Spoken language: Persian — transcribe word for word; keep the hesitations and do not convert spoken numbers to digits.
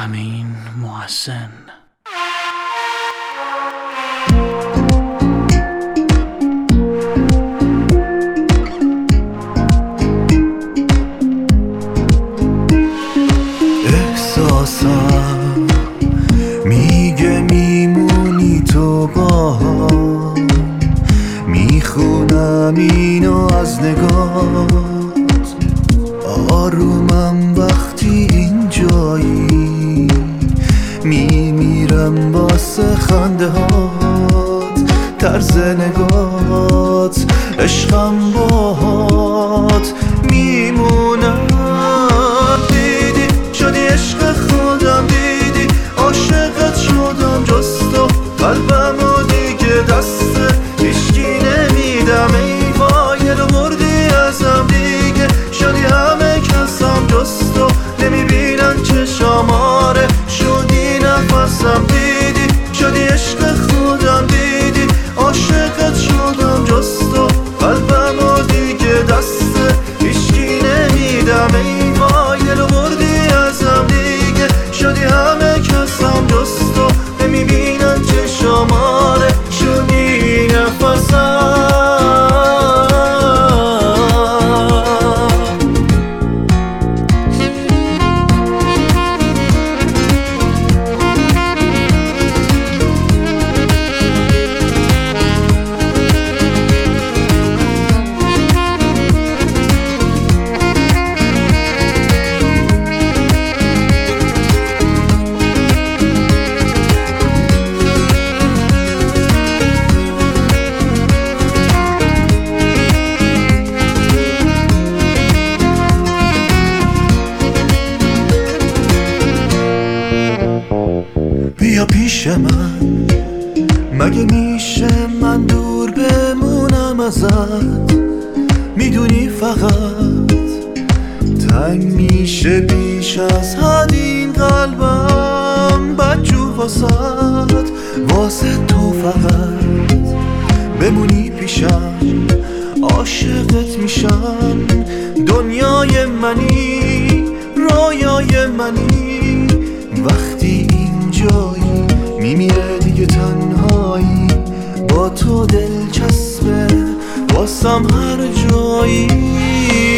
امین محسن. احساسم میگه میمونی تو با هم، میخونم اینو از نگات. آرومم وقتی اینجایی، میمیرم واسه خنده هات، طرز نگات، عشقم باهات میمونم. دیدی شدی عشق خودم، دیدی عاشقت شدم، جز تو قلبمو دیگه دست هیچکی نمیدم. ای وای رو بردی ازم، دیگه شدی همه کسم، جز تو نمیبینن چشام. آره شدی نفسم، دیدی شدی عشق خودم، دیدی عاشقت شدم، جز تو قلبمو دیگه دست هیچکی نمیدم. ای وای رو بردی ازم، دیگه شدی همه کسم، جز تو نمیبینن چشام. آره شدی نفسم. بیا پیش من، مگه میشه من دور بمونم ازت؟ میدونی فقط تنگ میشه بیش از حد این قلبم، بدجور واسد، واسه تو فقط بمونی پیشم، عاشقت میشم. دنیای منی، رویای منی، وقتی جایی میمیره دیگه تنهایی. با تو دلچسبه واسم هر جایی.